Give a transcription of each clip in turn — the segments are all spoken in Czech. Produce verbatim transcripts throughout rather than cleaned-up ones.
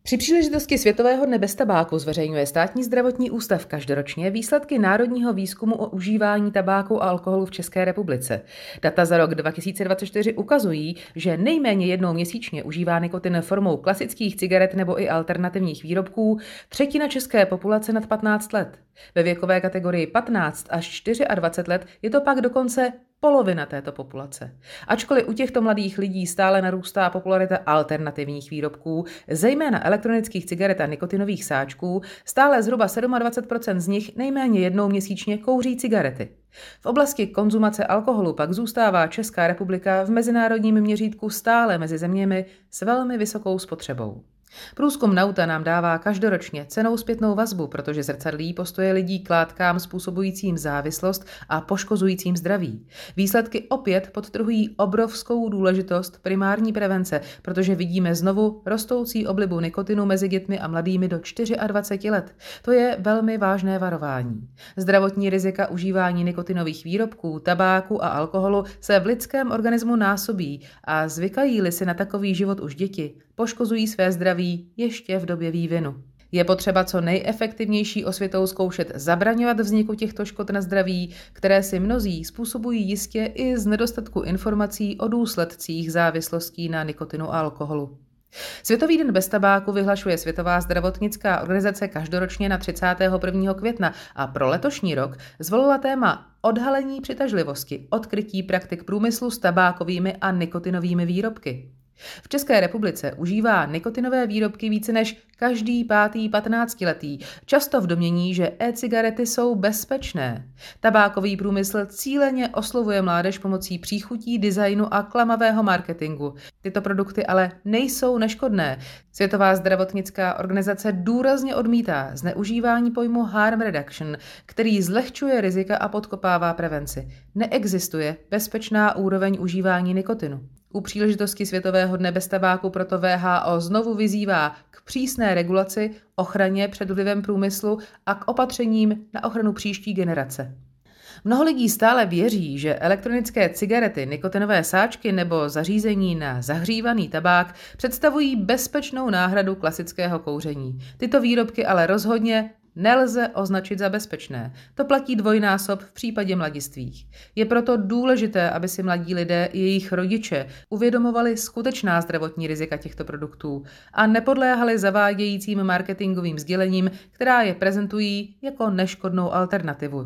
Při příležitosti Světového dne bez tabáku zveřejňuje Státní zdravotní ústav každoročně výsledky národního výzkumu o užívání tabáku a alkoholu v České republice. Data za rok dva tisíce dvacet čtyři ukazují, že nejméně jednou měsíčně užívá nikotin formou klasických cigaret nebo i alternativních výrobků třetina české populace nad patnáct let. Ve věkové kategorii patnáct až dvacet čtyři let je to pak dokonce polovina této populace. Ačkoliv u těchto mladých lidí stále narůstá popularita alternativních výrobků, zejména elektronických cigaret a nikotinových sáčků, stále zhruba dvacet sedm procent z nich nejméně jednou měsíčně kouří cigarety. V oblasti konzumace alkoholu pak zůstává Česká republika v mezinárodním měřítku stále mezi zeměmi s velmi vysokou spotřebou. Průzkum Nauta nám dává každoročně cennou zpětnou vazbu, protože zrcadlí postoje lidí k látkám způsobujícím závislost a poškozujícím zdraví. Výsledky opět podtrhují obrovskou důležitost primární prevence, protože vidíme znovu rostoucí oblibu nikotinu mezi dětmi a mladými do dvacet čtyři let. To je velmi vážné varování. Zdravotní rizika užívání nikotinových výrobků, tabáku a alkoholu se v lidském organismu násobí a zvykají-li si na takový život už děti, poškozují své zdraví ještě v době vývinu. Je potřeba co nejefektivnější osvětou zkoušet zabraňovat vzniku těchto škod na zdraví, které si mnozí způsobují jistě i z nedostatku informací o důsledcích závislostí na nikotinu a alkoholu. Světový den bez tabáku vyhlašuje Světová zdravotnická organizace každoročně na třicátého prvního května a pro letošní rok zvolila téma odhalení přitažlivosti, odkrytí praktik průmyslu s tabákovými a nikotinovými výrobky. V České republice užívá nikotinové výrobky více než každý pátý patnáctiletý, často v domnění, že e-cigarety jsou bezpečné. Tabákový průmysl cíleně oslovuje mládež pomocí příchutí, designu a klamavého marketingu. Tyto produkty ale nejsou neškodné. Světová zdravotnická organizace důrazně odmítá zneužívání pojmu harm reduction, který zlehčuje rizika a podkopává prevenci. Neexistuje bezpečná úroveň užívání nikotinu. U příležitosti Světového dne bez tabáku proto W H O znovu vyzývá k přísné regulaci, ochraně před vlivem průmyslu a k opatřením na ochranu příští generace. Mnoho lidí stále věří, že elektronické cigarety, nikotinové sáčky nebo zařízení na zahřívaný tabák představují bezpečnou náhradu klasického kouření. Tyto výrobky ale rozhodně nelze označit za bezpečné. To platí dvojnásob v případě mladistvých. Je proto důležité, aby si mladí lidé i jejich rodiče uvědomovali skutečná zdravotní rizika těchto produktů a nepodléhali zavádějícím marketingovým sdělením, která je prezentují jako neškodnou alternativu.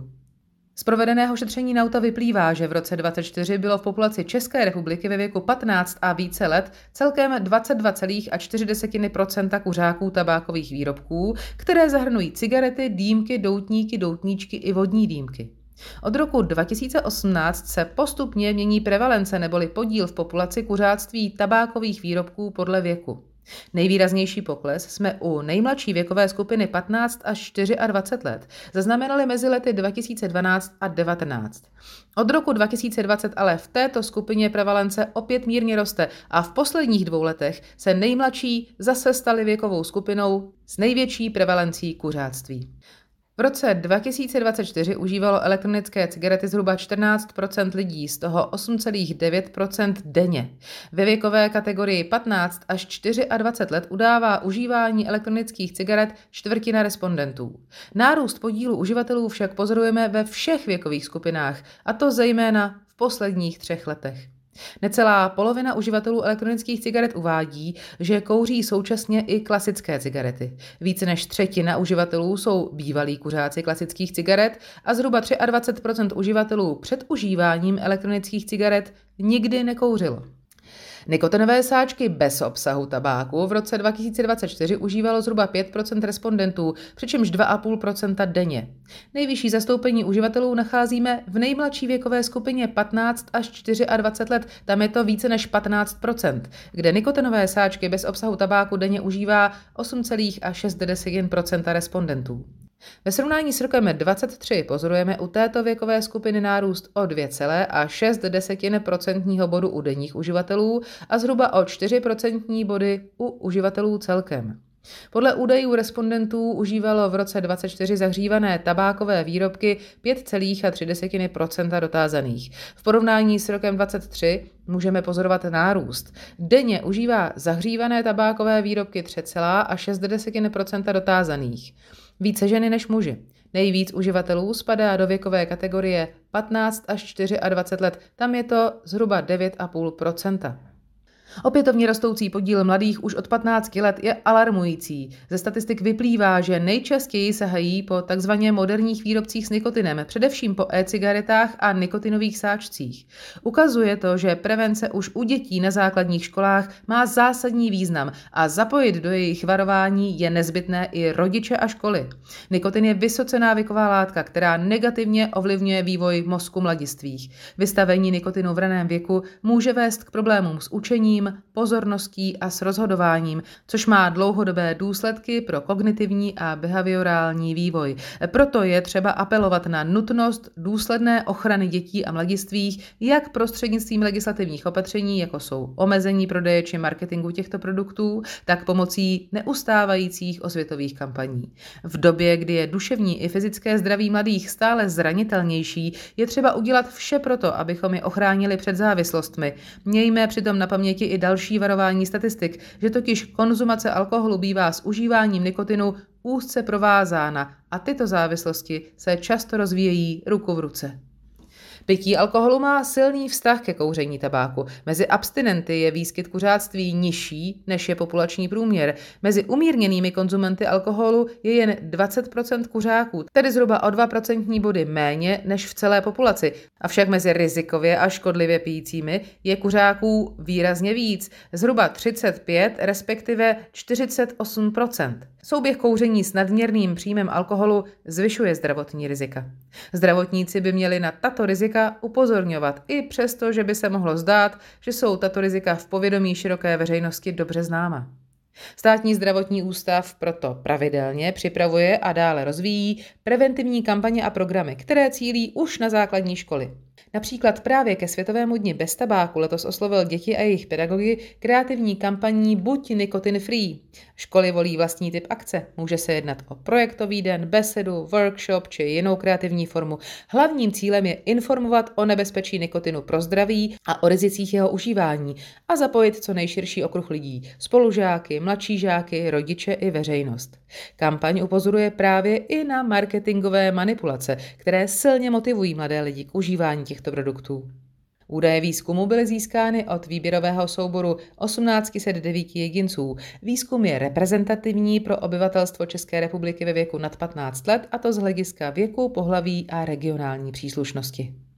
Z provedeného šetření Nauta vyplývá, že v roce dvacet čtyři bylo v populaci České republiky ve věku patnáct a více let celkem dvacet dva celá čtyři procenta kuřáků tabákových výrobků, které zahrnují cigarety, dýmky, doutníky, doutníčky i vodní dýmky. Od roku dva tisíce osmnáct se postupně mění prevalence neboli podíl v populaci kuřáctví tabákových výrobků podle věku. Nejvýraznější pokles jsme u nejmladší věkové skupiny patnáct až dvacet čtyři let zaznamenali mezi lety dva tisíce dvanáct a devatenáct. Od roku dva tisíce dvacet ale v této skupině prevalence opět mírně roste a v posledních dvou letech se nejmladší zase stali věkovou skupinou s největší prevalencí kuřáctví. V roce dva tisíce dvacet čtyři užívalo elektronické cigarety zhruba čtrnáct procent lidí, z toho osm celá devět procent denně. Ve věkové kategorii patnáct až dvacet čtyři let udává užívání elektronických cigaret čtvrtina respondentů. Nárůst podílu uživatelů však pozorujeme ve všech věkových skupinách, a to zejména v posledních třech letech. Necelá polovina uživatelů elektronických cigaret uvádí, že kouří současně i klasické cigarety. Více než třetina uživatelů jsou bývalí kuřáci klasických cigaret a zhruba dvacet tři procent uživatelů před užíváním elektronických cigaret nikdy nekouřilo. Nikotinové sáčky bez obsahu tabáku v roce dva tisíce dvacet čtyři užívalo zhruba pět procent respondentů, přičemž dva celá pět procenta denně. Nejvyšší zastoupení uživatelů nacházíme v nejmladší věkové skupině patnáct až dvacet čtyři let, tam je to více než patnáct procent, kde nikotinové sáčky bez obsahu tabáku denně užívá osm celá šest procenta respondentů. Ve srovnání s rokem dvacet tři pozorujeme u této věkové skupiny nárůst o dvě celá šest procentního bodu u denních uživatelů a zhruba o čtyři procentní body u uživatelů celkem. Podle údajů respondentů užívalo v roce dvacet čtyři zahřívané tabákové výrobky pět celá tři procenta dotázaných. V porovnání s rokem dvacet tři můžeme pozorovat nárůst. Denně užívá zahřívané tabákové výrobky tři celá šest procenta dotázaných. Více ženy než muži. Nejvíc uživatelů spadá do věkové kategorie patnáct až dvacet čtyři let, tam je to zhruba devět celá pět procenta. Opětovně rostoucí podíl mladých už od patnácti let je alarmující. Ze statistik vyplývá, že nejčastěji sahají po takzvaně moderních výrobcích s nikotinem, především po e-cigaretách a nikotinových sáčcích. Ukazuje to, že prevence už u dětí na základních školách má zásadní význam a zapojit do jejich varování je nezbytné i rodiče a školy. Nikotin je vysoce návyková látka, která negativně ovlivňuje vývoj mozku mladistvých. Vystavení nikotinu v raném věku může vést k problémům s učením, pozorností a s rozhodováním, což má dlouhodobé důsledky pro kognitivní a behaviorální vývoj. Proto je třeba apelovat na nutnost důsledné ochrany dětí a mladistvých, jak prostřednictvím legislativních opatření, jako jsou omezení prodeje či marketingu těchto produktů, tak pomocí neustávajících osvětových kampaní. V době, kdy je duševní i fyzické zdraví mladých stále zranitelnější, je třeba udělat vše proto, abychom je ochránili před závislostmi. Mějme přitom na paměti i další varování statistik, že totiž konzumace alkoholu bývá s užíváním nikotinu úzce provázána a tyto závislosti se často rozvíjejí ruku v ruce. Pití alkoholu má silný vztah ke kouření tabáku. Mezi abstinenty je výskyt kuřáctví nižší, než je populační průměr. Mezi umírněnými konzumenty alkoholu je jen dvacet procent kuřáků, tedy zhruba o dva procentní body méně než v celé populaci. Avšak mezi rizikově a škodlivě pijícími je kuřáků výrazně víc, zhruba třicet pět, respektive čtyřicet osm procent. Souběh kouření s nadměrným příjmem alkoholu zvyšuje zdravotní rizika. Zdravotníci by měli na tato rizika upozorňovat, i přesto, že by se mohlo zdát, že jsou tato rizika v povědomí široké veřejnosti dobře známa. Státní zdravotní ústav proto pravidelně připravuje a dále rozvíjí preventivní kampaně a programy, které cílí už na základní školy. Například právě ke Světovému dni bez tabáku letos oslovil děti a jejich pedagogy kreativní kampaní Buď nikotin free. Školy volí vlastní typ akce. Může se jednat o projektový den, besedu, workshop či jinou kreativní formu. Hlavním cílem je informovat o nebezpečí nikotinu pro zdraví a o rizicích jeho užívání a zapojit co nejširší okruh lidí, spolužáky, mladší žáky, rodiče i veřejnost. Kampaň upozoruje právě i na marketingové manipulace, které silně motivují mladé lidi k užívání těchto produktů. Údaje výzkumu byly získány od výběrového souboru tisíc osm set devět jedinců. Výzkum je reprezentativní pro obyvatelstvo České republiky ve věku nad patnáct let, a to z hlediska věku, pohlaví a regionální příslušnosti.